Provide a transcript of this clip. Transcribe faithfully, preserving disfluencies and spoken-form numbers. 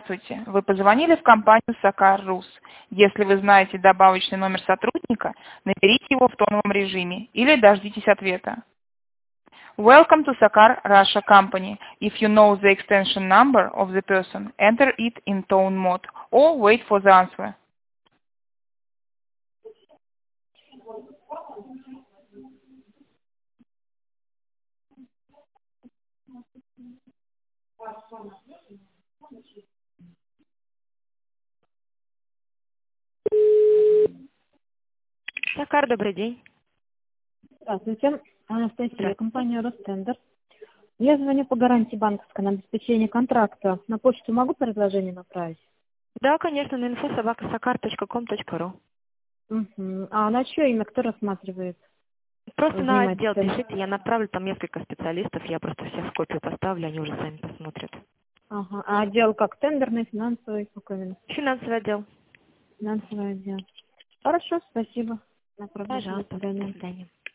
Здравствуйте. Вы позвонили в компанию Сакар Рус. Если вы знаете добавочный номер сотрудника, наберите его в тоновом режиме или дождитесь ответа. Welcome to Sakar Russia Company. If you know the extension number of the person, enter it in tone mode or wait for the answer. Сакар, добрый день. Здравствуйте, Анастасия, Здравствуйте. компания Ростендер. Я звоню по гарантии банковской на обеспечение контракта. На почту могу предложение направить? Да, конечно, на инфо собака сакар точка ком точка ру. Угу. А на чье имя кто рассматривает? Просто на Занимается отдел тем? пишите, я направлю там несколько специалистов, я просто всех в копию поставлю, они уже сами посмотрят. Ага. А отдел как? Тендерный, финансовый? Какой именно? Финансовый отдел. Финансовый отдел. Хорошо, спасибо. Направлю. До Пожалуйста, до свидания. свидания.